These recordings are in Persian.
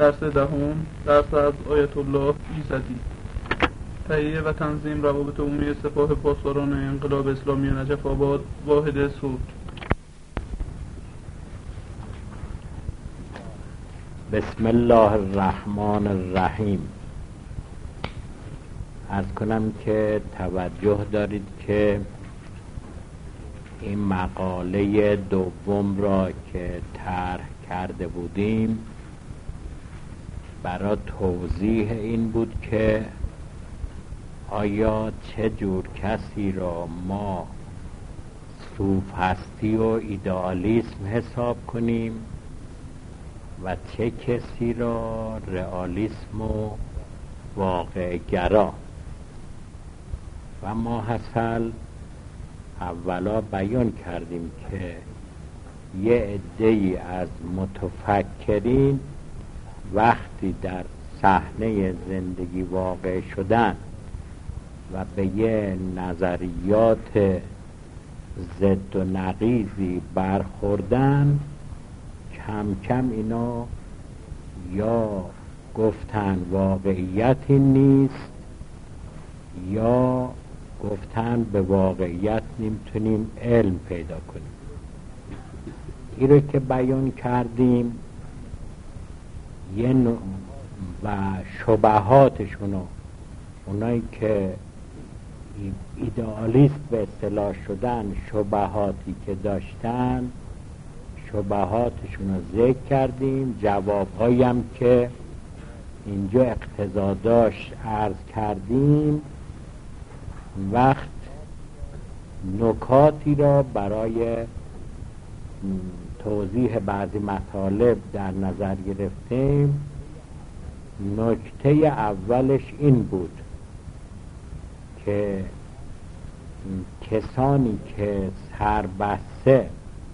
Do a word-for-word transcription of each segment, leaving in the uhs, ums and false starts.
درس دهم، درس از آیت الله ایزدی. تهیه و تنظیم روابط عمومی سپاه پاسداران انقلاب اسلامی نجف آباد، واحد سود. بسم الله الرحمن الرحیم. عرض کنم که توجه دارید که این مقاله دوم را که طرح کرده بودیم برای توضیح این بود که آیا چه جور کسی را ما صوف هستی و ایدئالیسم حساب کنیم و چه کسی را رئالیسم و واقع گرا. و ما حاصل اولا بیان کردیم که یه عده‌ای از متفکرین وقتی در صحنه زندگی واقع شدن و به یه نظریات ضد و نقیضی برخوردن، کم کم اینا یا گفتن واقعیتی نیست یا گفتن به واقعیت نمیتونیم علم پیدا کنیم. این رو که بیان کردیم یه نوع و شبهاتشونو، اونایی که ایدئالیست به اصطلاح شدن، شبهاتی که داشتن شبهاتشون رو ذکر کردیم. جوابهایی هم که اینجا اقتضا داشت عرض کردیم. وقت نکاتی را برای توضیح بعضی مطالب در نظر گرفتیم. نکته اولش این بود که کسانی که سربسته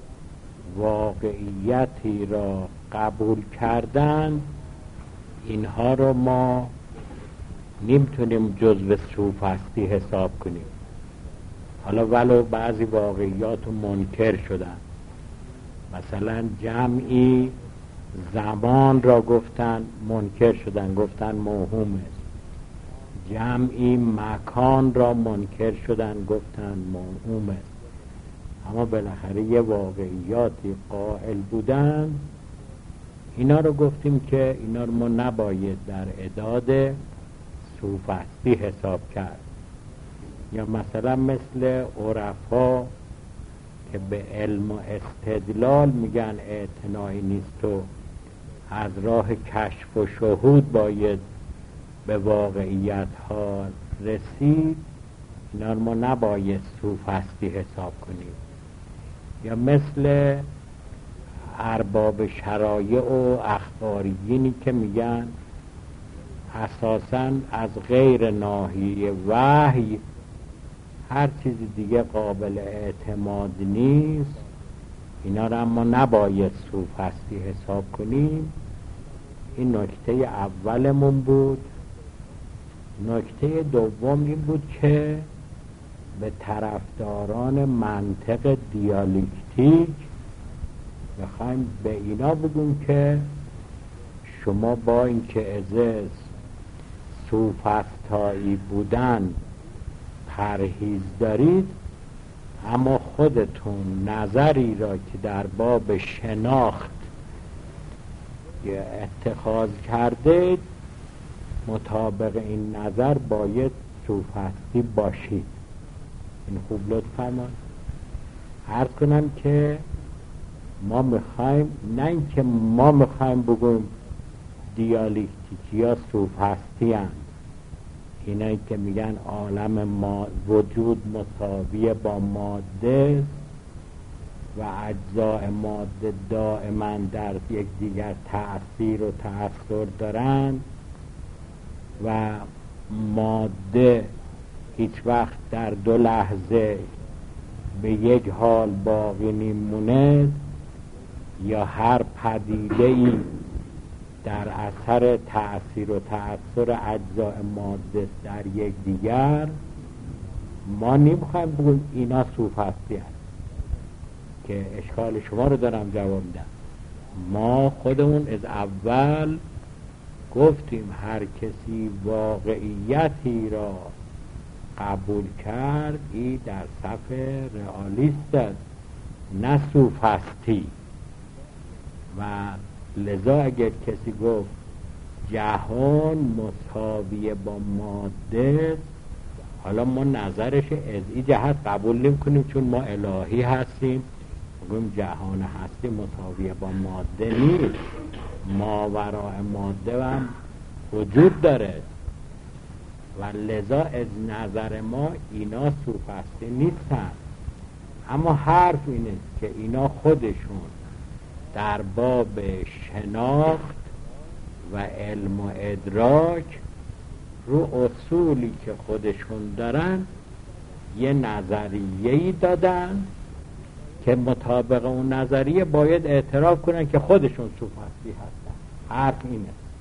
واقعیتی را قبول کردن، اینها رو ما نمیتونیم جزو صوف هستی حساب کنیم. حالا ولو بعضی واقعیات رو منکر شدن، مثلا جمعی زمان را گفتن منکر شدن، گفتن موهومه. جمعی مکان را منکر شدن، گفتن موهومه. اما بالاخره یه واقعیاتی قائل بودن. اینا رو گفتیم که اینا رو ما نباید در اعداد صوف هستی حساب کرد. یا مثلا مثل عرفا که به علم و استدلال میگن اعتنایی نیست و از راه کشف و شهود باید به واقعیت ها رسید، اینا رو ما نباید صوف هستی حساب کنیم. یا مثل ارباب شرایع و اخباریینی که میگن اساساً از غیر ناحیه وحی هر چیز دیگه قابل اعتماد نیست، اینا رو اما نباید صوف هستی حساب کنیم. این نکته اولمون بود. نکته دوم این بود که به طرفداران منطق دیالکتیک میخوایم به اینا بگیم که شما با اینکه ازاز صوف‌هستایی بودن پرهیز دارید، اما خودتون نظری را که در باب شناخت اتخاذ کردید مطابق این نظر باید صوف‌هستی باشید. این خوب لطف فرمایید. عرض کنم که ما میخوایم، نه اینکه ما میخوایم بگویم دیالکتیکی ها صوف هستی هستند، اینایی که میگن عالم ما وجود مساوی با ماده و اجزاء ماده دائما در یک دیگر تأثیر و تأثیر دارن و ماده هیچ وقت در دو لحظه به یک حال باقی نمیمونه، یا هر پدیده‌ای در اثر تأثیر و تأثیر اجزاء ماده در یک دیگر. ما نمیخوایم بگیم اینا صوف هستی هست که اشکال شما رو دارم جواب میدم. ما خودمون از اول گفتیم هر کسی واقعیتی را قبول کرد این در صف رئالیست است نه سوفستی. و لذا اگر کسی گفت جهان مساوی با ماده، حالا ما نظرش از این جهت قبول نمی کنیم چون ما الهی هستیم، میگیم جهان هستی مساوی با ماده نیست، ماوراء ماده هم وجود داره و لذا از نظر ما اینا سوفستی نیستن. اما حرف اینه که اینا خودشون در باب شناخت و علم و ادراک رو اصولی که خودشون دارن یه نظریه‌ای دادن که مطابق اون نظریه باید اعتراف کنن که خودشون سوفستی هستن. حرف اینه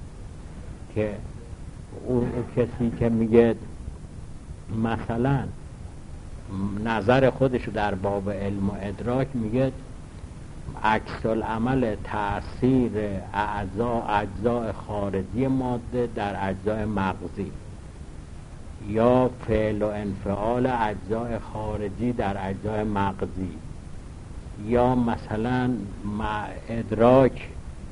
که اون کسی که میگه مثلا نظر خودشو در باب علم و ادراک میگه عکس العمل تأثیر اعضا اجزاء خارجی ماده در اجزاء مغزی، یا فعل و انفعال اجزاء خارجی در اجزاء مغزی، یا مثلا ادراک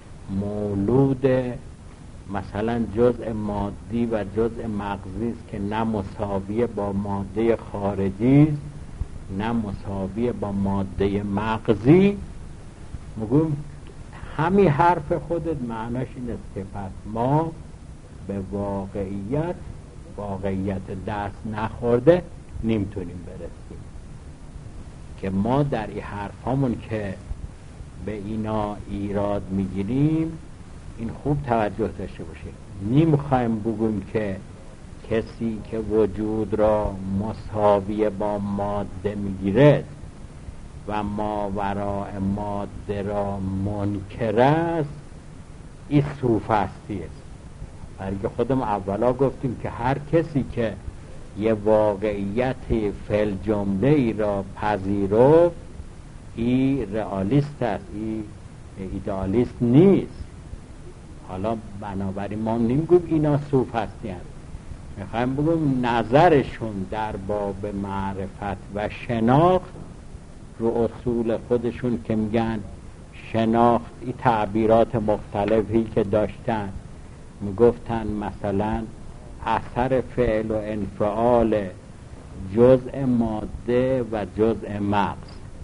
مولود مثلا جزء مادی و جزء مغزی است که نه مساوی با ماده خارجی نه مساوی با ماده مغزی. میگم همین حرف خودت معناش این است که پس ما به واقعیت واقعیت دست نخورده نمیتونیم برسیم، که ما در این حرف همون که به اینا ایراد میگیریم این خوب توجه داشته باشیم. نمیخوایم بگویم که کسی که وجود را مساوی با ماده میگیرد و ماوراء ماده را منکر است این سوفستی است. برای خودم اولا گفتیم که هر کسی که یه واقعیت فعل جمله ای را پذیرفت این رئالیست است، این ایدئالیست نیست. حالا بنابراین ما نمیگویم اینا سوفستی هست، میخوایم بگویم نظرشون در باب معرفت و شناخت رو اصول خودشون که میگن شناخت، این تعبیرات مختلفی که داشتن میگفتن مثلا اثر فعل و انفعال جزء ماده و جزء مغز،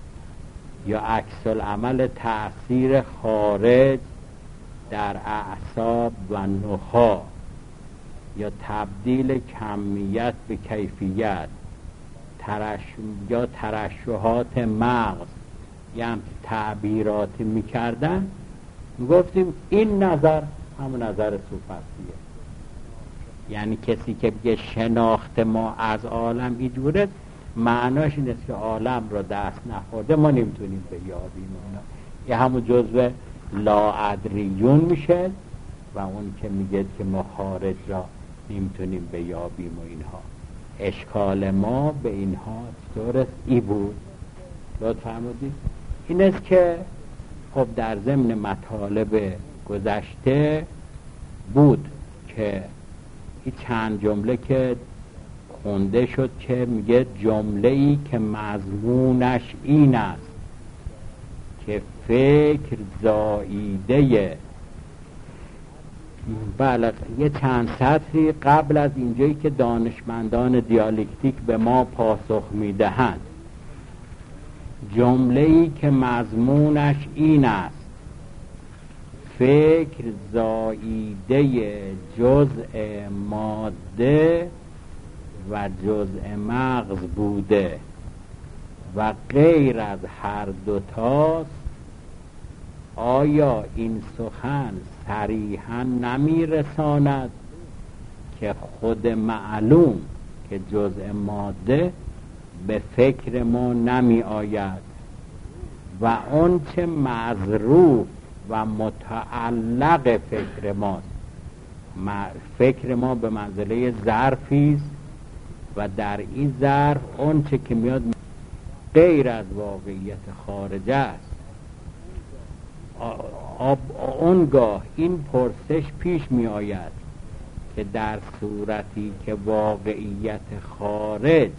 یا عکس العمل تأثیر خارج در اعصاب و نخاع، یا تبدیل کمیت به کیفیت، ترش... یا ترشحات مغز، یه هم تعبیراتی میکردن. میگفتیم این نظر همون نظر صوفسطیه، یعنی کسی که بگه شناخت ما از عالم اینجوره معناش این است که عالم رو دست نخورده ما نمیتونیم بیابیم. یه همون جزء لاادریون میشه و اون که میگه که ما خارج را نمیتونیم بیابیم و اینها. اشکال ما به اینها درست ای بود، لطف فرمودید. این است که خب در ضمن مطالب گذشته بود که این چند جمله که خونده شد که میگه جمله‌ای که مضمونش این است که فکر زائیده، بله یه چند سطری قبل از اینجایی که دانشمندان دیالکتیک به ما پاسخ میدهند، جمله‌ای که مضمونش این است فکر زائیده جزء ماده و جزء مغز بوده و غیر از هر دوتاست، آیا این سخن صریحاً نمی رساند که خود معلوم که جزء ماده به فکر ما نمی آید و اون چه مظروف و متعلق فکر ماست، فکر ما به منزله ظرفی است و در این ظرف اون چه که میاد غیر از واقعیت خارج است. اونگاه این پرسش پیش می آید که در صورتی که واقعیت خارج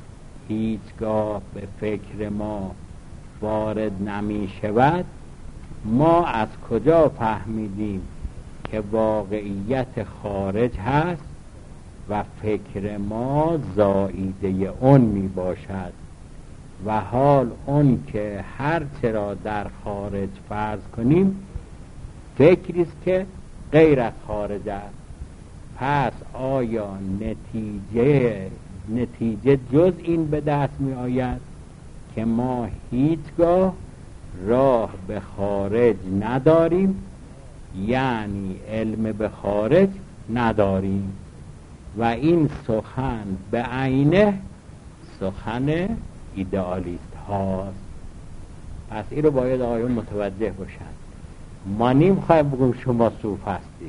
هیچگاه به فکر ما وارد نمی شود، ما از کجا فهمیدیم که واقعیت خارج هست و فکر ما زائیده اون می باشد و حال اون که هر چرا در خارج فرض کنیم فکریست که غیر از خارج است. پس آیا نتیجه نتیجه جز این به دست می آید که ما هیچگاه راه به خارج نداریم، یعنی علم به خارج نداریم و این سخن به عینه سخن ایدئالیست هاست. پس این رو باید آقایون متوجه باشند. ما نمیخوایم بگیم شما صوف هستید،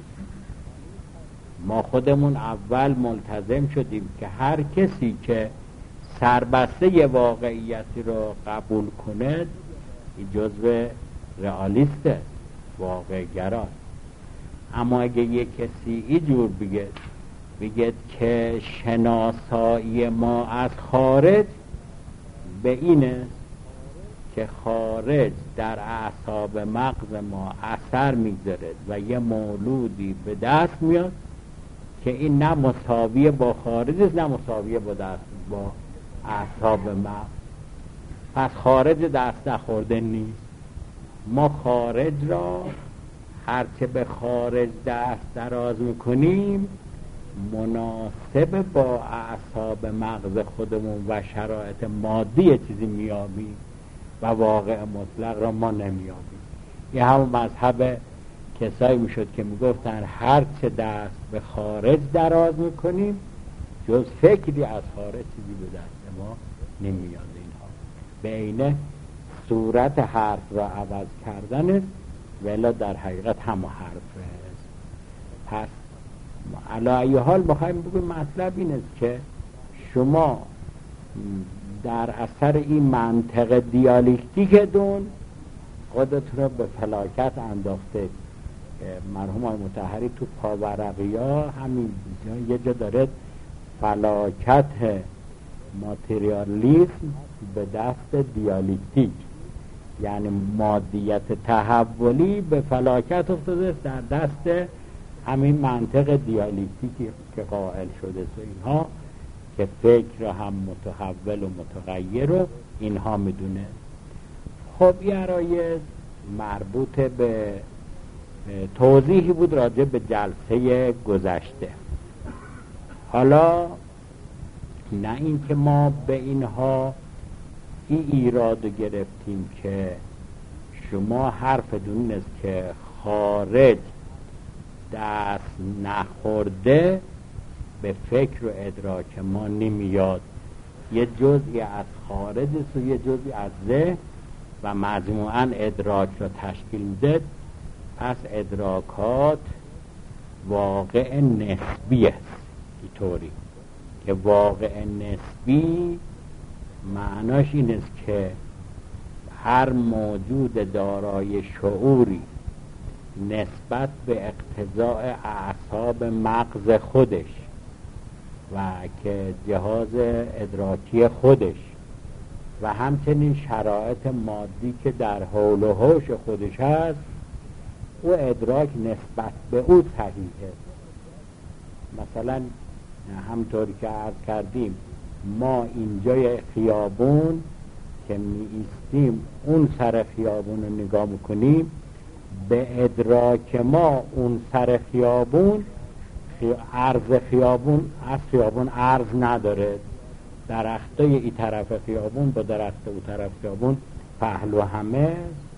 ما خودمون اول ملتزم شدیم که هر کسی که سربسته ی واقعیتی رو قبول کند این جزو رئالیسته، واقع گراست. اما اگه یک کسی اینجور بگه بگه که شناسایی ما از خارج به اینه که خارج در اعصاب مغز ما اثر میگذاره و یه مولودی به دست میاد که این نه مساویه با خارج است نه مساویه با دست با اعصاب مغز، پس خارج دست نخورده نیست. ما خارج را هرچه به خارج دست دراز میکنیم مناسب با اعصاب مغز خودمون و شرایط مادی چیزی میابیم و واقع مطلق را ما نمیابیم. یه همون مذهب کسایی میشد که میگفتن هرچه دست به خارج دراز میکنیم جز فکری از خارج چیزی به دست ما نمیاد. اینها به اینه صورت حرف را عوض کردن است ولی در حقیقت همه حرف است. پس علی ای حال بخوایم بگیم مطلب این است که شما در اثر این منطق دیالکتیک دون خودتون رو به فلاکت انداخته. مرحوم آقای مطهری تو پاورقیا همین یه جا داره فلاکت ماتریالیسم به دست دیالکتیک، یعنی مادیت تحولی به فلاکت افتاده در دست همین منطق دیالکتیکی که قائل شده است. اینها که فکر هم متحول و متغیر رو اینها میدونه. خب یه عرایض مربوط به توضیحی بود راجع به جلسه گذشته. حالا نه اینکه ما به اینها این ایراد گرفتیم که شما حرف دون است که خارج دست نخورده به فکر و ادراک ما نمیاد، یه جزئی از خارج است و یه جزئی از ذهن و مجموعاً ادراک را تشکیل میده. پس ادراکات واقع نسبی است. اینطوری که واقع نسبی معناش این است که هر موجود دارای شعوری نسبت به اقتضاء اعصاب مغز خودش و که جهاز ادراکی خودش و همچنین شرایط مادی که در حول و حوش خودش هست او ادراک نسبت به او صحیحه. مثلا همطوری که عرض کردیم ما اینجای خیابون که می ایستیم اون سر خیابون رو نگاه میکنیم، به ادراک ما اون سر خیابون خی... عرض خیابون از خیابون عرض نداره. درختای این طرف خیابون با درخت اون طرف خیابون پهلو همه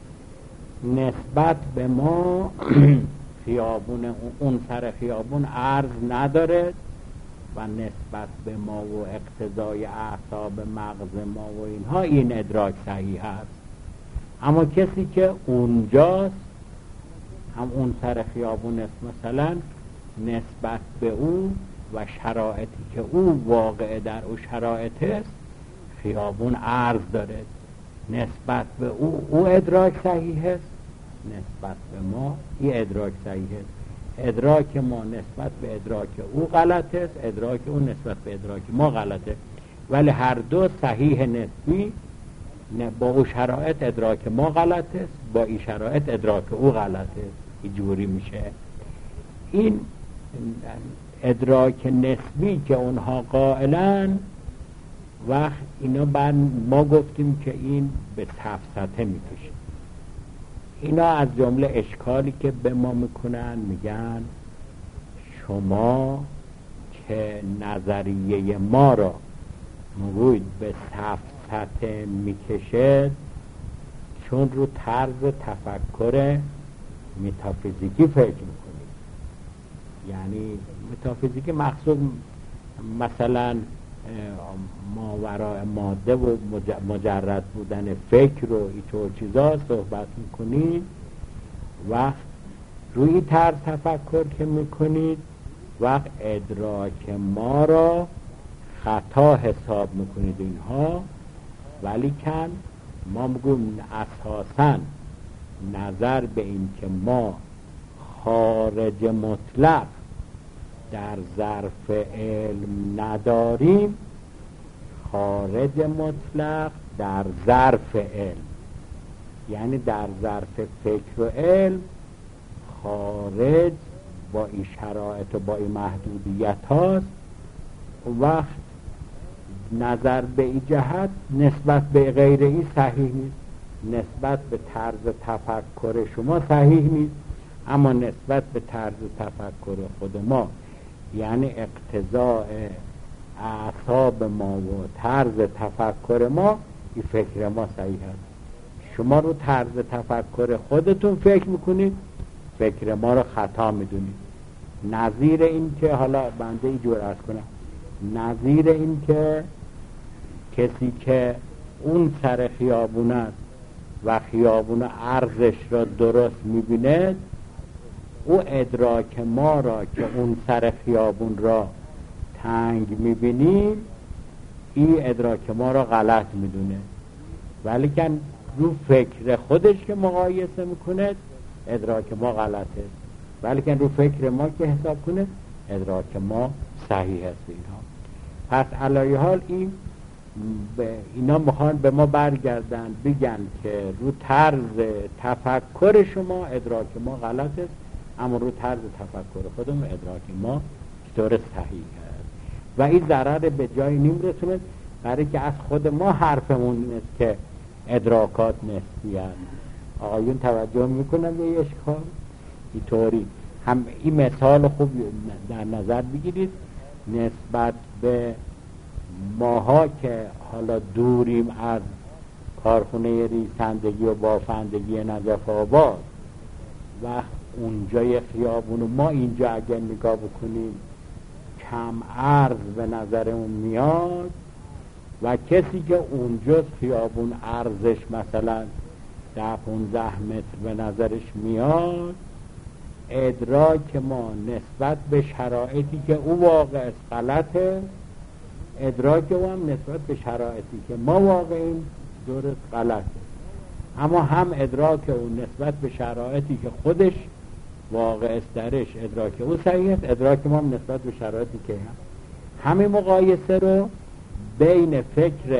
نسبت به ما خیابون اون سر خیابون عرض نداره و نسبت به ما و اقتضای اعصاب مغز ما و اینها این ادراک صحیح هست. اما کسی که اونجاست هم اون سر خیابون است مثلا نسبت به او و شرایطی که او واقع در او شرایط است خیابون عرض داره، نسبت به او او ادراک صحیح است نسبت به ما، این ادراک صحیحه. ادراک ما نسبت به ادراک او غلط است، ادراک او نسبت به ادراک ما غلطه، ولی هر دو صحیح نسبی. با او شرایط ادراک ما غلط است، با این شرایط ادراک او غلط است. اینجوری میشه. این ادراک نسبی که اونها قائلن، وقت اینا بر ما گفتیم که این به سفسطه میکشه. اینا از جمله اشکالی که به ما میکنن، میگن شما که نظریه ما را موید به سفسطه میکشه، چون رو طرز تفکر متافیزیکی فکر میکنید. یعنی متافیزیکی مقصود مثلا ماوراء ماده و مجرد بودن فکر و اینطور چیزا صحبت میکنید. وقت روی طرز تفکر که میکنید، وقت ادراک ما را خطا حساب میکنید اینها، ولی کن ما میگویم اساساً نظر به این که ما خارج مطلق در ظرف علم نداریم، خارج مطلق در ظرف علم، یعنی در ظرف فکر و علم خارج با این شرایط و با این محدودیت هاست. وقت نظر به این جهت نسبت به غیر این صحیح نیست، نسبت به طرز تفکر شما صحیح نیست، اما نسبت به طرز تفکر خود ما، یعنی اقتضاء اعصاب ما و طرز تفکر ما، این فکر ما صحیح هست. شما رو طرز تفکر خودتون فکر میکنید، فکر ما رو خطا میدونید. نظیر این که حالا بنده اینجور عرض کنم، نظیر این که کسی که اون سر خیابون است و خیابون عرضش را درست میبیند، او ادراک ما را که اون سر خیابون را تنگ میبینیم، این ادراک ما را غلط میدونه، ولی که رو فکر خودش که مقایسه میکنه ادراک ما غلطه، ولی که رو فکر ما که حساب کنه ادراک ما صحیح است. اینها پس علایه حال این اینا میخوان به ما برگردن بگن که رو طرز تفکر شما ادراک ما غلط است، اما رو طرز تفکر خودمون ادراک ما طور صحیح است. و این ضرر به جای نیم رسونه، برای که از خود ما حرفمون نیست که ادراکات نسبی هست. آقایون توجه میکنن به این اشکال؟ اینطوری هم این مثال خوب در نظر بگیرید نسبت به ماها که حالا دوریم از کارخونه ریسندگی و بافندگی نجف آباد و اونجای خیابون، ما اینجا اگر نگاه بکنیم کم عرض به نظرمون میاد، و کسی که اونجا خیابون عرضش مثلا ده پونزده متر به نظرش میاد، ادراک ما نسبت به شرایطی که او واقع است غلطه، ادراک او هم نسبت به شرایطی که ما واقعیم درست غلطه. اما هم ادراک او نسبت به شرایطی که خودش واقع است درش ادراک او صحیح است، ادراک ما هم نسبت به شرایطی که هم همین مقایسه رو بین فکر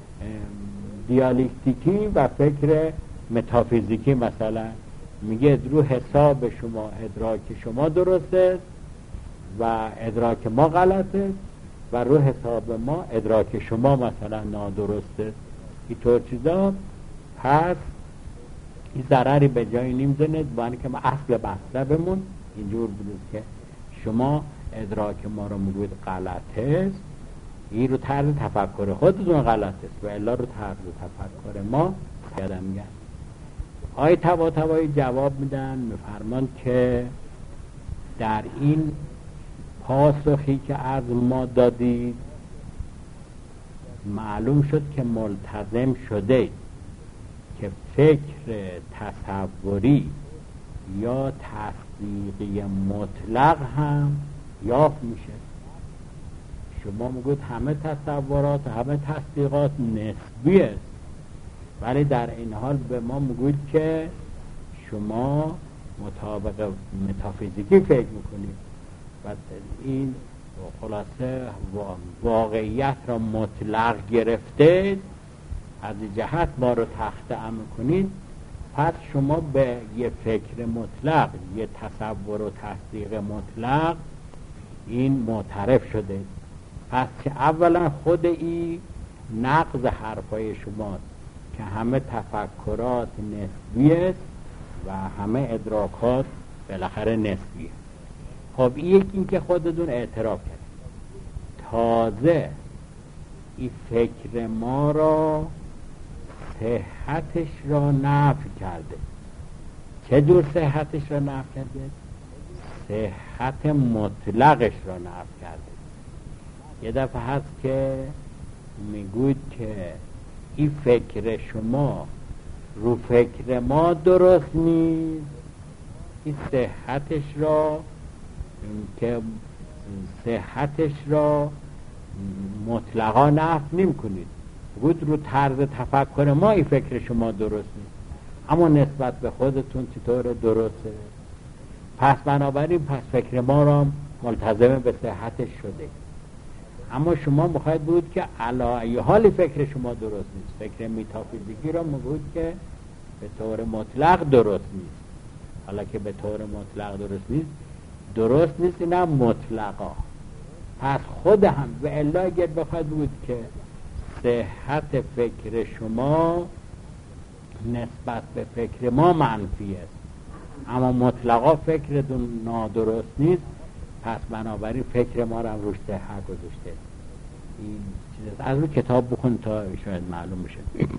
دیالکتیکی و فکر متافیزیکی مثلا میگه رو حساب شما ادراک شما درسته و ادراک ما غلطه، و رو حساب ما ادراک شما مثلا نادرسته. اینطور چیزا پس این ضرری به جای نمیزنه، باید که ما اصل مطلبمون اینجور بود که شما ادراک ما رو میگوید غلطه، این رو طرز تفکر خودتون غلط است و الا رو طرز تفکر ما یادم میگن. آی تبا تبایی جواب میدن، میفرمان که در این پاسخی که از ما دادید معلوم شد که ملتزم شده که فکر تصوری یا تصدیقی مطلق هم یافت میشه. شما میگوید همه تصورات همه تصدیقات نسبی است، ولی در این حال به ما میگوید که شما مطابق متافیزیکی فکر میکنید و این خلاصه واقعیت را مطلق گرفته از این جهت ما رو تخته میکنید، پس شما به یه فکر مطلق، یه تصور و تصدیق مطلق این معترف شده. پس که اولا خود این نقض حرفای شماست که همه تفکرات نسبی است و همه ادراکات بالاخره نسبیه. خب این این که خودتون اعتراف کرد، تازه این فکر ما را صحتش را نفی کرده. چه جور صحتش را نفی کرده؟ صحت مطلقش را نفی کرده. یه دفعه هست که میگوید که این فکر شما رو فکر ما درست نیست، این صحتش را که صحتش را مطلقا نفی نمی کنید، بود رو طرز تفکر ما این فکر شما درست نیست، اما نسبت به خودتون چطور درسته؟ پس بنابراین پس فکر ما را ملتزم به صحتش شده. اما شما میخواید بود که علی حال فکر شما درست نیست. فکر میتافیزیکی را میگوید که به طور مطلق درست نیست. حالا که به طور مطلق درست نیست، درست نیست نه مطلقا. پس خود هم و الا اگر بخواید بود که صحت فکر شما نسبت به فکر ما منفی است، اما مطلقا فکرتون نادرست نیست، پس بنابراین فکر ما رو هم روش صحت گذاشته. این چیز از رو کتاب بخون تا شاید معلوم بشه.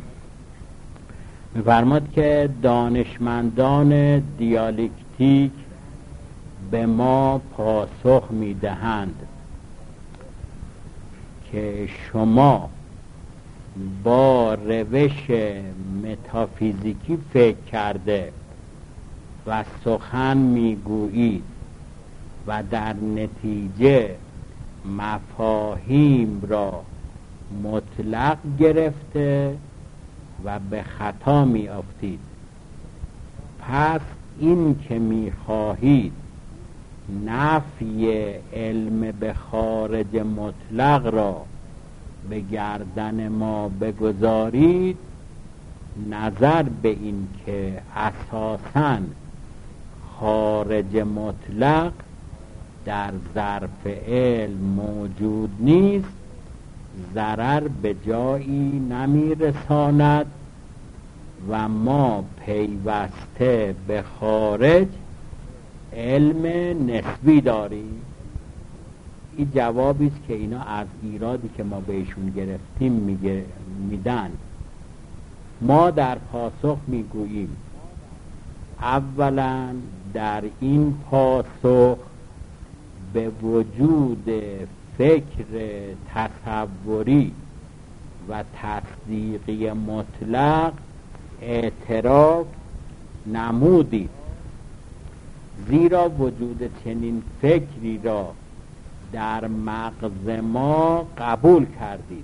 می‌فرماد که دانشمندان دیالکتیک به ما پاسخ میدهند که شما با روش متافیزیکی فکر کرده و سخن میگویید و در نتیجه مفاهیم را مطلق گرفته و به خطا می افتید. پس این که می خواهید نفی علم به خارج مطلق را به گردن ما بگذارید، نظر به این که اساساً خارج مطلق در ظرف علم موجود نیست، ضرر به جایی نمی رساند و ما پیوسته به خارج علم نسبی داریم. این جوابی است که اینا از ایرادی که ما بهشون گرفتیم میگه میدن. ما در پاسخ میگوییم اولا در این پاسخ به وجود فکر تصوری و تصدیقی مطلق اعتراف نمودید، زیرا وجود چنین فکری را در مغز ما قبول کردید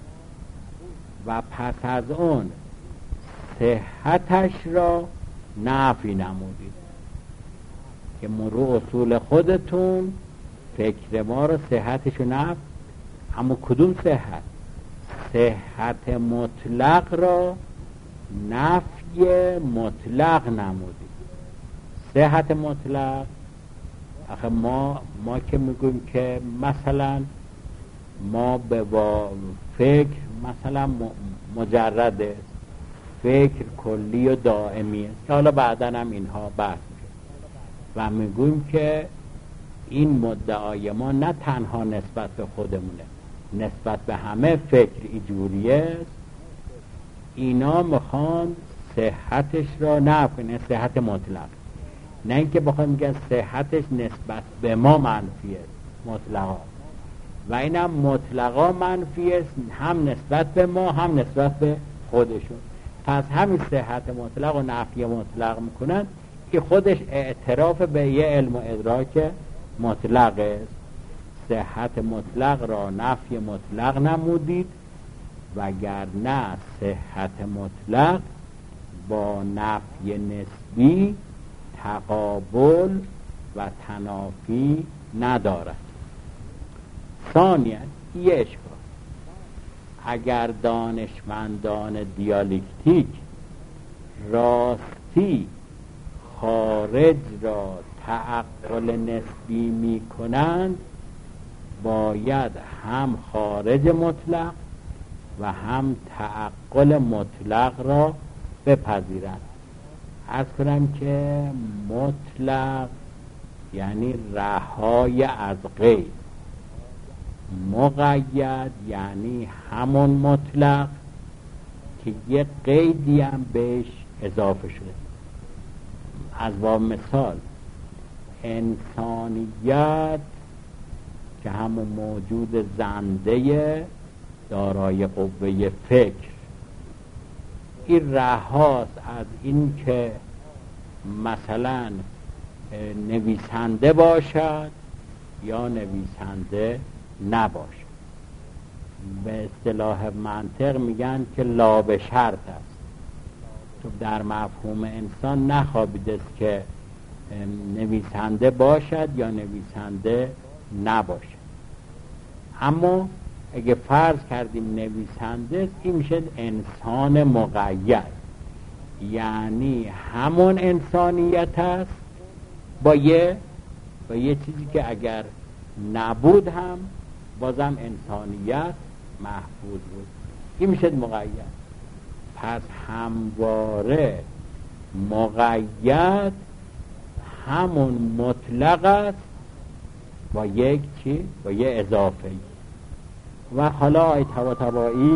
و پس از اون صحتش را نفی نمودید. که مرو اصول خودتون فکر ما را صحتش رو نفی، اما کدوم صحت؟ صحت مطلق را نفی مطلق نمودید. صحت مطلق آخه ما ما که میگویم که مثلا ما به با فکر مثلا مجرد است، فکر کلی و دائمی است که حالا بعداً هم اینها بحث میشه و میگویم که این مدعای ما نه تنها نسبت به خودمونه، نسبت به همه فکر اینجوریه است. اینا میخوان صحتش را نفی کنه، صحت مطلق، نه اینکه بخوام میگن صحتش نسبت به ما منفی است مطلقا، و اینم مطلقا منفی است هم نسبت به ما هم نسبت به خودشون. پس همین صحت مطلق و نفی مطلق میکنن که خودش اعتراف به یه علم و ادراک مطلق است. صحت مطلق را نفی مطلق نمودید، وگرنه صحت مطلق با نفی نسبی تقابل و تنافی ندارد. ثانیاً یه اشکال، اگر دانشمندان دیالکتیک راستی خارج را تعقل نسبی می کنند، باید هم خارج مطلق و هم تعقل مطلق را بپذیرند. عرض کنم که مطلق یعنی رهای از قید، مقید یعنی همون مطلق که یه قیدی هم بهش اضافه شده. از باب مثال انسانیت که همون موجود زنده دارای قوه فکر، این رهاست از این که مثلا نویسنده باشد یا نویسنده نباشد. به اصطلاح منطق میگن که لا به شرط است. تو در مفهوم انسان نخوابیده است که نویسنده باشد یا نویسنده نباشد. اما اگه فرض کردیم نویسنده است، این میشه انسان مقید، یعنی همون انسانیت است با یه با یه چیزی که اگر نبود هم بازم انسانیت محفوظ بود. این میشه مقید. پس همواره مقید همون مطلق است با یک چی؟ با یه اضافه. و حالا آی طباطبایی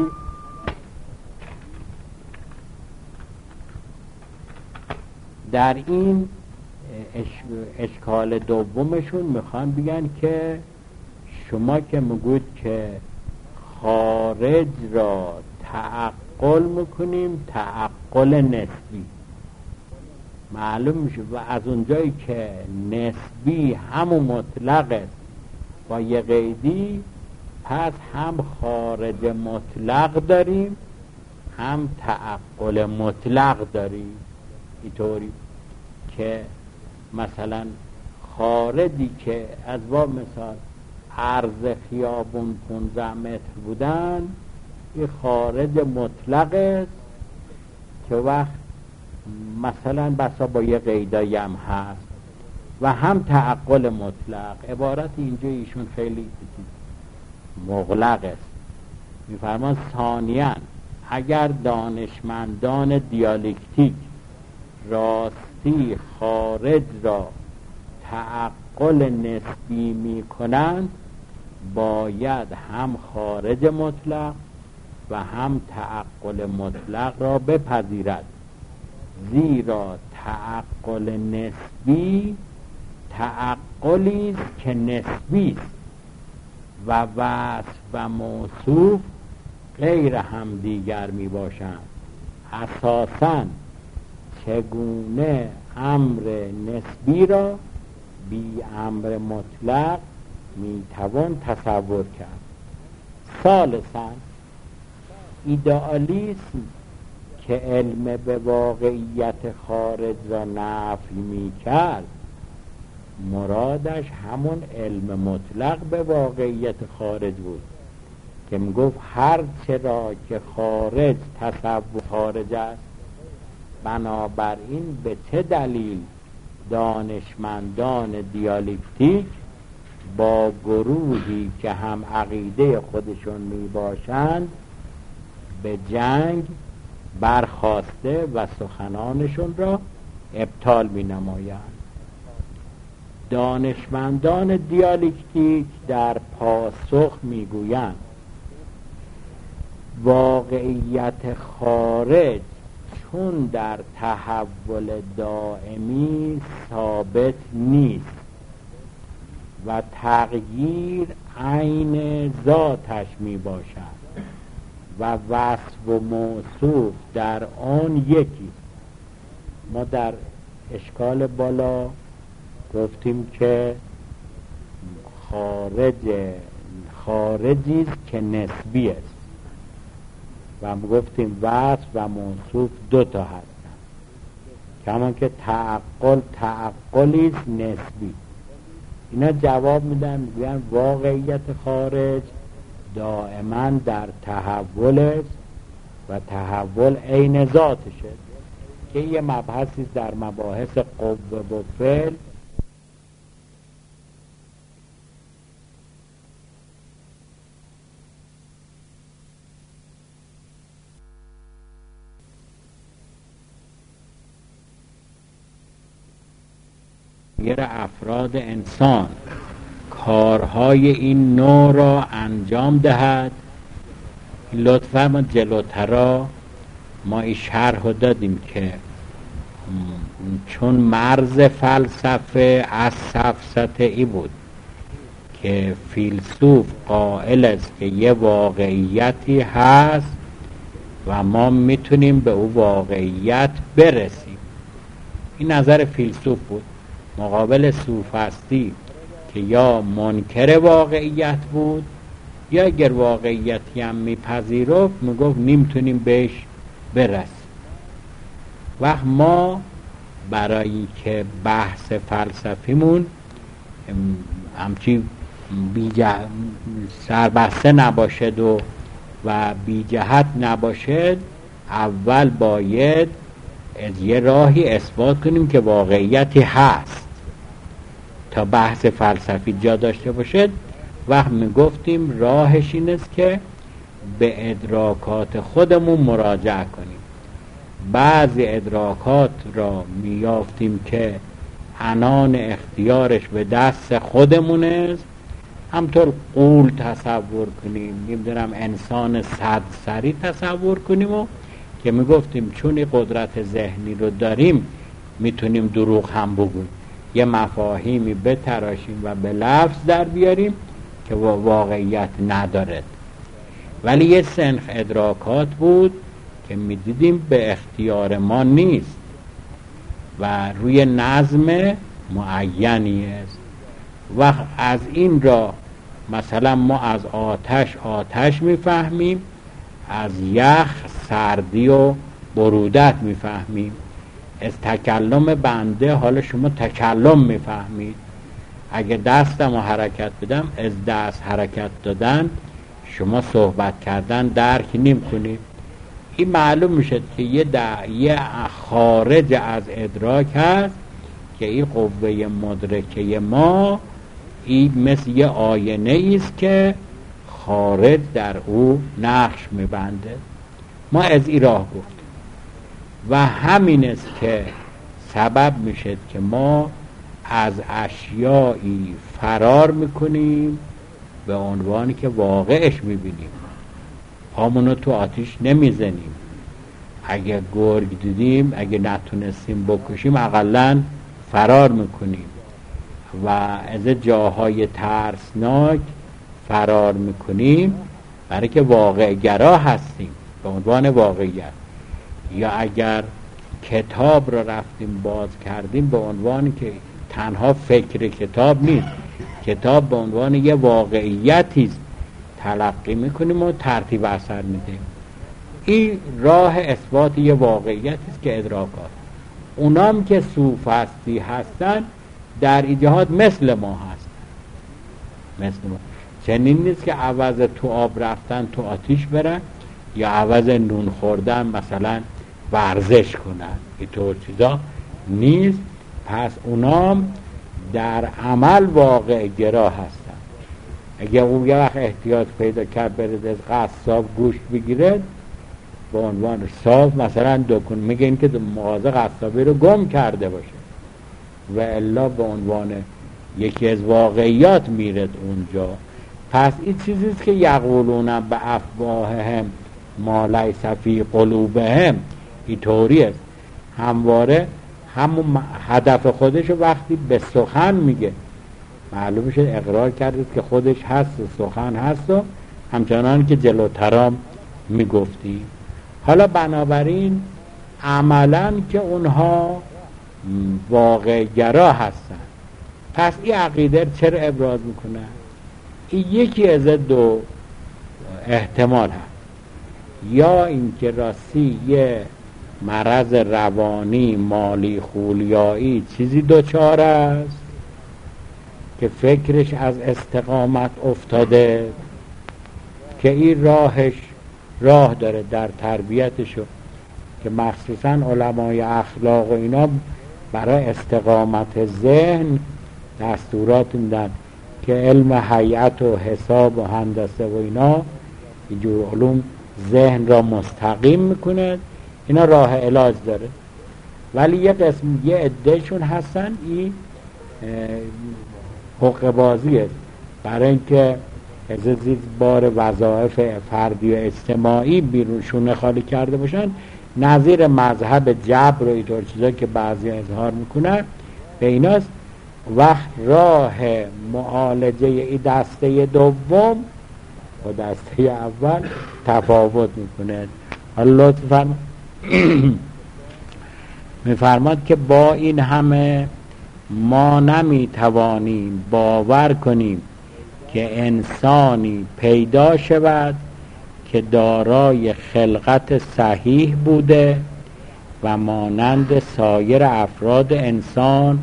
در این اش... اشکال دومشون میخوان بگن که شما که میگوید که خارج را تعقل میکنیم تعقل نسبی، معلوم میشه و از اونجایی که نسبی همون مطلق است با یه قیدی، پس هم خارج مطلق داریم هم تعقل مطلق داریم. اینطوری که مثلا خارجی که از باب مثال عرض خیابون پونزده متر بودن، این خارج مطلق است که وقت مثلا بسا با یه قیدایی هم هست و هم تعقل مطلق. عبارت اینجا ایشون خیلی مغلق است. میفرمان ثانیاً اگر دانشمندان دیالکتیک راستی خارج را تعقل نسبی می کنند، باید هم خارج مطلق و هم تعقل مطلق را بپذیرد، زیرا تعقل نسبی تعقلی است که نسبی است و وصف و موصوف غیر هم دیگر می باشند. اساساً چگونه امر نسبی را بی امر مطلق می توان تصور کرد؟ ثالثاً ایدئالیسم که علم به واقعیت خارج را نفی می کرد، مرادش همون علم مطلق به واقعیت خارج بود که می گفت هر چرا که خارج تصور خارج است، بنابراین به چه دلیل دانشمندان دیالکتیک با گروهی که هم عقیده خودشون می باشند به جنگ برخاسته و سخنانشون را ابطال می نمایند. دانشمندان دیالکتیک در پاسخ می گویند واقعیت خارج چون در تحول دائمی ثابت نیست و تغییر عین ذاتش می باشد و وصف و موصوف در آن یکی. ما در اشکال بالا گفتیم که خارج خارجی است که نسبی است و ما گفتیم وصف و موصوف دو تا هستند. کما که تعقل تعقلیست نسبی. اینا جواب میدن میگن واقعیت خارج دائما در تحول است و تحول عین ذاتشه، که یه مبحثی در مباحث قوه و فعل غیر افراد انسان کارهای این نوع را انجام دهد. لطفا ما جلوترا ما این شرح دادیم که چون مرز فلسفه از سفسطه ای بود که فیلسوف قائل است که یه واقعیتی هست و ما میتونیم به اون واقعیت برسیم. این نظر فیلسوف بود مقابل سوفسطی که یا منکر واقعیت بود یا اگر واقعیتی هم میپذیرفت میگفت نمیتونیم بهش برسیم. و ما برای که بحث فلسفیمون همچی بیجه سربسته نباشد و و بی جهت نباشد، اول باید از یه راهی اثبات کنیم که واقعیتی هست تا بحث فلسفی جا داشته باشد. وقت میگفتیم راهش این است که به ادراکات خودمون مراجعه کنیم. بعضی ادراکات را میافتیم که عنان اختیارش به دست خودمون است، همطور قول تصور کنیم، نمیدونم انسان صد سری تصور کنیم و که میگفتیم چون این قدرت ذهنی رو داریم میتونیم دروغ هم بگویم، یه مفاهیمی بتراشیم و به لفظ در بیاریم که واقعیت ندارد. ولی یه سنخ ادراکات بود که میدیدیم به اختیار ما نیست و روی نظم معینی است. و از این را مثلا ما از آتش آتش میفهمیم، از یخ سردی و برودت میفهمیم، از تکلم بنده حالا شما تکلم میفهمید. اگه دستم رو حرکت بدم، از دست حرکت دادن شما صحبت کردن درک نمی کنید. این معلوم میشه که یه, یه خارج از ادراک هست که این قوه مدرکه ما این مثل یه آینه است که خارج در او نقش میبنده. ما از این راه گفتیم و همین است که سبب میشه که ما از اشیایی فرار میکنیم به عنوانی که واقعش میبینیم. پامونو تو آتیش نمیزنیم. اگه گرگ دیدیم اگه نتونستیم بکشیم اقلن فرار میکنیم و از جاهای ترسناک فرار میکنیم برای که واقع گرا هستیم به عنوان واقعیت. یا اگر کتاب را رفتیم باز کردیم به عنوان که تنها فکر کتاب نیست، کتاب به عنوان یه واقعیتیست تلقی میکنیم و ترتیب اثر میدیم. این راه اثبات یه واقعیتیست که ادراکات. اونام که سوفسطی هستن در ایجاد مثل ما هستن، مثل ما. چنین نیست که عوض تو آب رفتن تو آتیش برن یا عوض نون خوردن مثلا ورزش کنن، اینطور چیزا نیست. پس اونام در عمل واقع گرا هستن. اگه اون یه وقت احتیاط پیدا کرد برد از قصاب گوشت بگیره به عنوان صاف مثلا دکن میگه این که مغازه قصابی رو گم کرده باشه و الا به عنوان یکی از واقعیات میرد اونجا. پس این چیزیست که یقولون به افواههم ما لیس فی قلوبهم، این طوری است. همواره همون هدف خودش وقتی به سخن میگه معلوم شد اقرار کرده که خودش هست و سخن هست و همچنان که جلوترام میگفتی. حالا بنابراین عملا که اونها واقع گرا هستن، پس این عقیده چرا ابراز میکنه؟ این یکی از دو احتمال هست. یا اینکه راستی یه مرض روانی مالی خولیایی چیزی دچار است که فکرش از استقامت افتاده، که این راهش راه داره در تربیتشو، که مخصوصا علمای اخلاق و اینا برای استقامت ذهن دستورات میدن که علم هیئت و حساب و هندسه و اینا اینجور علوم ذهن را مستقیم میکنه، اینا راه علاج داره. ولی یه قسم یه عدهشون هستن این حقه بازیه، برای اینکه از زیر بار وظایف فردی و اجتماعی بیرون شونه خالی کرده باشن، نظیر مذهب جبر و اینطور چیزا که بعضی اظهار میکنن به ایناست. وقت راه معالجه ای دسته دوم و دسته اول تفاوت میکنه. حالا لطف فرمایید میفرماد که با این همه ما نمیتوانیم باور کنیم که انسانی پیدا شود که دارای خلقت صحیح بوده و مانند سایر افراد انسان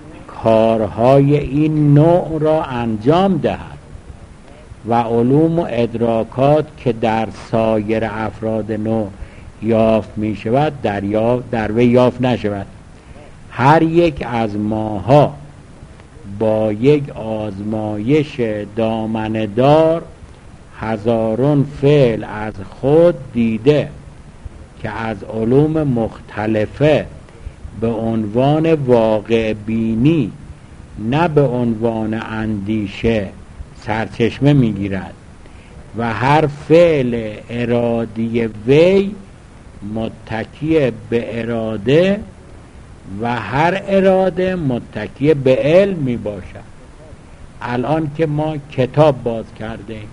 کارهای این نوع را انجام دهد و علوم و ادراکات که در سایر افراد نوع یافت می شود در, یافت در وی یافت نشود. هر یک از ماها با یک آزمایش دامنه‌دار هزاران فعل از خود دیده که از علوم مختلفه به عنوان واقع بینی نه به عنوان اندیشه سرچشمه میگیرد و هر فعل ارادی وی متکی به اراده و هر اراده متکی به علم می باشد. الان که ما کتاب باز کردیم،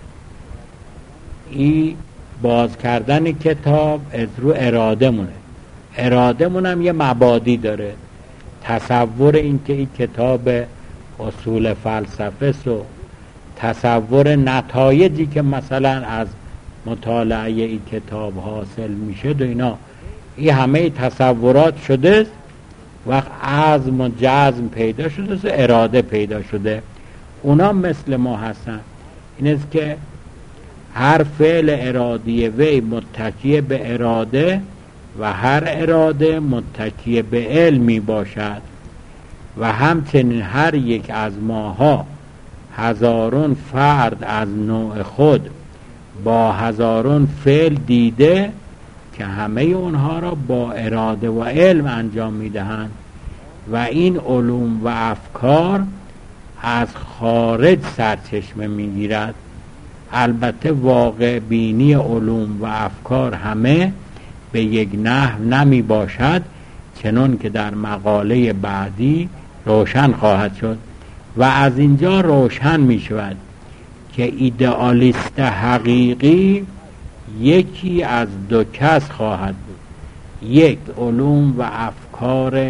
این باز کردن کتاب از رو اراده مونه، اراده مونم یه مبادی داره، تصور این که این کتاب اصول فلسفه سو تصور نتایجی که مثلا از مطالعه این کتاب حاصل میشه و اینا، این همه تصورات شده وقت عزم و جزم پیدا شده و اراده پیدا شده. اونا مثل ما هستن، این است که هر فعل ارادی وی متکی به اراده و هر اراده متکی به علمی باشد و همچنین هر یک از ماها هزاران فرد از نوع خود با هزاران فعل دیده که همه اونها را با اراده و علم انجام میدهند و این علوم و افکار از خارج سرچشمه میگیرد. البته واقع بینی علوم و افکار همه به یک نحو نمی باشد، چنان که در مقاله بعدی روشن خواهد شد و از اینجا روشن می شود که ایدئالیست حقیقی یکی از دو کس خواهد بود: یک علوم و افکار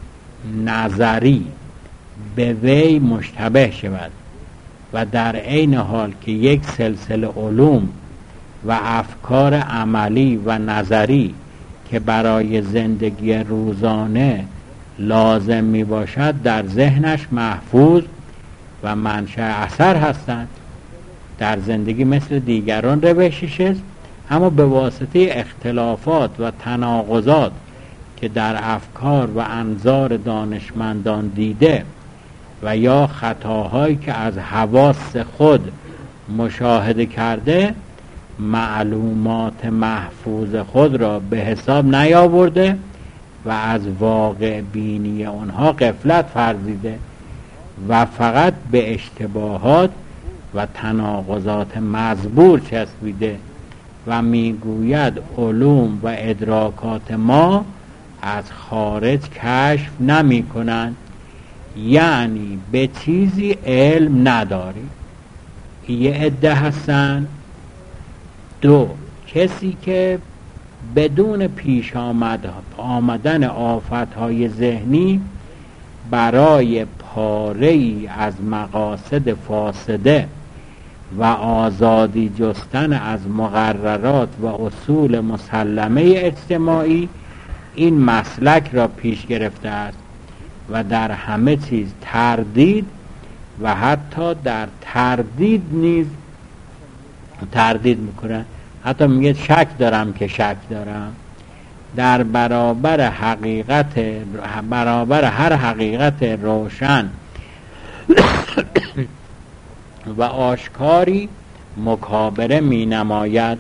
نظری به وی مشتبه شود و در عین حال که یک سلسله علوم و افکار عملی و نظری که برای زندگی روزانه لازم می باشد در ذهنش محفوظ و منشأ اثر هستند. در زندگی مثل دیگران روشش است، اما به واسطه اختلافات و تناقضات که در افکار و انظار دانشمندان دیده و یا خطاهایی که از حواس خود مشاهده کرده، معلومات محفوظ خود را به حساب نیاورده و از واقع بینی آنها غفلت ورزیده و فقط به اشتباهات و تناقضات مزبور چسبیده و میگوید علوم و ادراکات ما از خارج کشف نمی کنند، یعنی به چیزی علم نداری. یه عده هستن. دو، کسی که بدون پیش آمد آمدن آفتهای ذهنی برای پاره‌ای از مقاصد فاسده و آزادی جستن از مقررات و اصول مسلمه اجتماعی این مسلک را پیش گرفته است و در همه چیز تردید و حتی در تردید نیز تردید میکنه، حتی میگه شک دارم که شک دارم در برابر حقیقت برابر هر حقیقت روشن و آشکاری مکابره می نماید.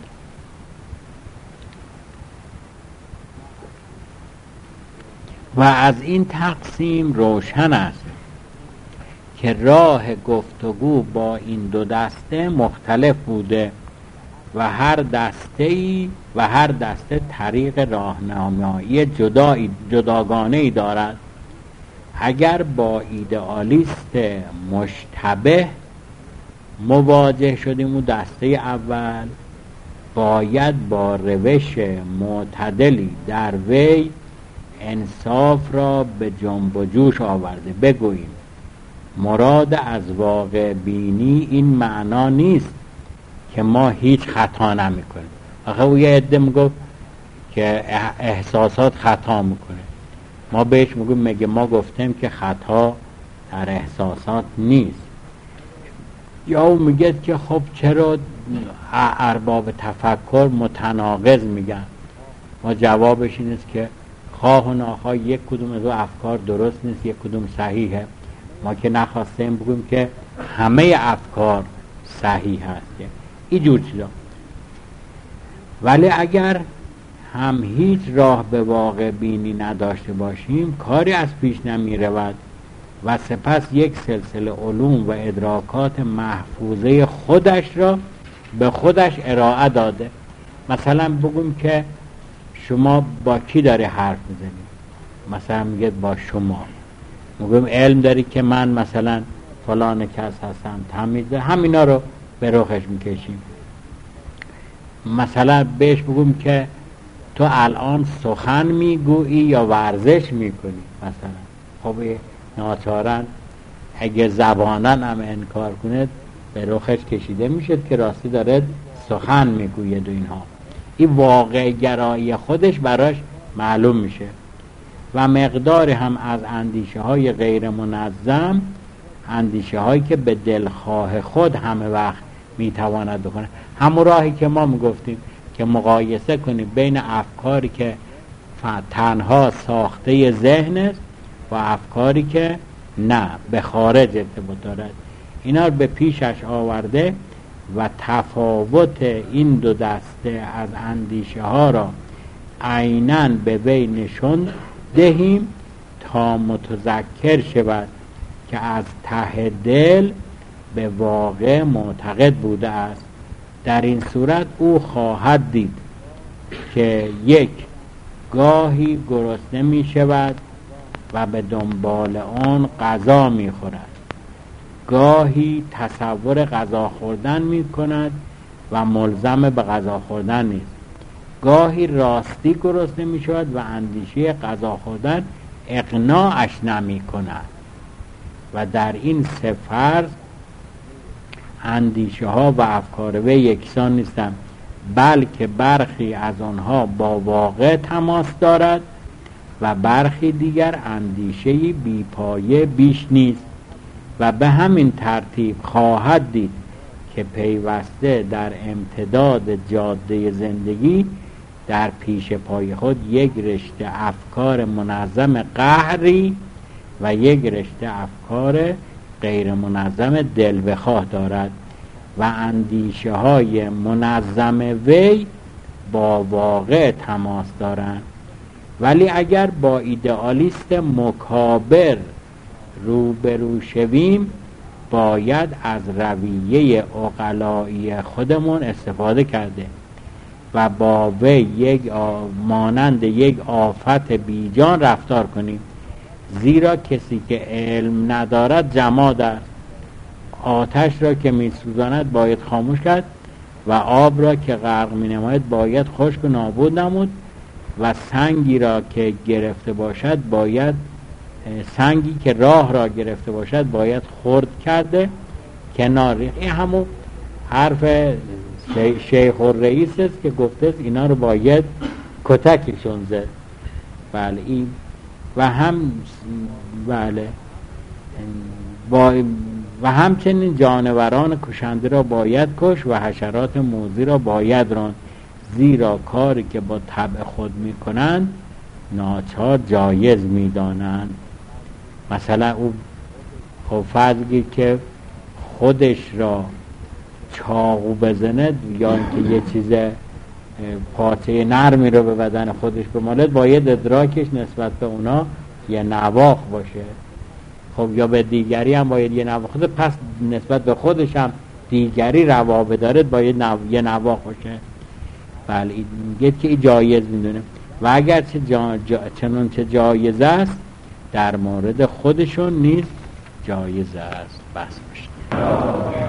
و از این تقسیم روشن است که راه گفتگو با این دو دسته مختلف بوده و هر دسته‌ای و هر دسته طریق راهنمایی جدایی جداگانه‌ای دارد. اگر با ایدئالیست مشتبه مواجه شدیم و دسته اول، باید با روش معتدلی در وی انصاف را به جنب و جوش آورده بگوییم مراد از واقع بینی این معنا نیست که ما هیچ خطا نمی کنیم. آخه او یه عده میگفت که احساسات خطا میکنه، ما بهش میگیم مگه ما گفتیم که خطا در احساسات نیست؟ یا او میگه که خب چرا ارباب تفکر متناقض میگن؟ ما جوابش این است که خواه و ناخواه یک کدوم از افکار درست نیست، یک کدوم صحیحه. ما که نخواستیم بگیم که همه افکار صحیح هست، این جور چیزا. ولی اگر هم هیچ راه به واقع بینی نداشته باشیم، کاری از پیش نمی رود و سپس یک سلسله علوم و ادراکات محفوظه خودش را به خودش ارائه داده. مثلا بگم که شما با کی داری حرف میزنی؟ مثلا میگه با شما. میگم علم داری که من مثلا فلان کس هستم، تمیزه، همینا رو به رخش میکشیم. مثلا بهش بگم که تو الان سخن میگویی یا ورزش میکنی مثلا. خب ناچارن اگه زبانن هم انکار کنه به رخش کشیده میشه که راستی داره سخن میگوید و اینها. این واقع گرایی خودش براش معلوم میشه و مقدار هم از اندیشه های غیر منظم، اندیشه هایی که به دلخواه خود همه وقت میتواند بکنه. همون راهی که ما میگفتیم که مقایسه کنیم بین افکاری که تنها ساخته ذهن است و افکاری که نه به خارج ارتباط دارد، اینا رو به پیشش آورده و تفاوت این دو دسته از اندیشه ها را عیناً به وی نشون دهیم تا متذکر شود که از ته دل به واقع معتقد بوده است. در این صورت او خواهد دید که یک، گاهی گرسنه می شود و به دنبال آن غذا می خورد، گاهی تصور غذا خوردن می کند و ملزم به غذا خوردن نیست، گاهی راستی گرسنه می شود و اندیشه غذا خوردن اقناعش نمی کند. و در این سه فرض اندیشه ها و افکار وی یکسان نیستند، بلکه برخی از آنها با واقع تماس دارد و برخی دیگر اندیشه بی پایه بیش نیست. و به همین ترتیب خواهد دید که پیوسته در امتداد جاده زندگی در پیش پای خود یک رشته افکار منظم قهری و یک رشته افکار غیر منظم دل بخواه دارد و اندیشه های منظم وی با واقع تماس دارند. ولی اگر با ایدئالیست مکابر روبرو شویم، باید از رویه عقلایی خودمون استفاده کرده و با وی یک مانند یک آفت بیجان رفتار کنیم، زیرا کسی که علم ندارد جماد است. آتش را که می سوزاند باید خاموش کرد و آب را که غرق می نماید باید خشک و نابود نمود و سنگی را که گرفته باشد باید سنگی که راه را گرفته باشد باید خرد کرده کنار. این همون حرف شیخ الرئیس است که گفته است اینا رو باید کتکشون زد. بله این و هم بله با و همچنین جانوران کشنده را باید کش و حشرات موذی را باید راند، زیرا کاری که با طبع خود میکنند ناچار جایز میدانند. مثلا او خب فرضی که خودش را چاقو بزنه یا اینکه یه چیز پارچه نرمی رو به بدن خودش بمالد، باید ادراکش نسبت به اونا یه نواخ باشه. خب یا به دیگری هم باید یه نواخ، پس نسبت به خودش هم دیگری روابط داره باید نو... یه نواخ باشه. بله میگه که این جایز میدونه و اگر چه جا... جا... چنون چه جایز است در مورد خودشون نیست جایز است. بس باشه.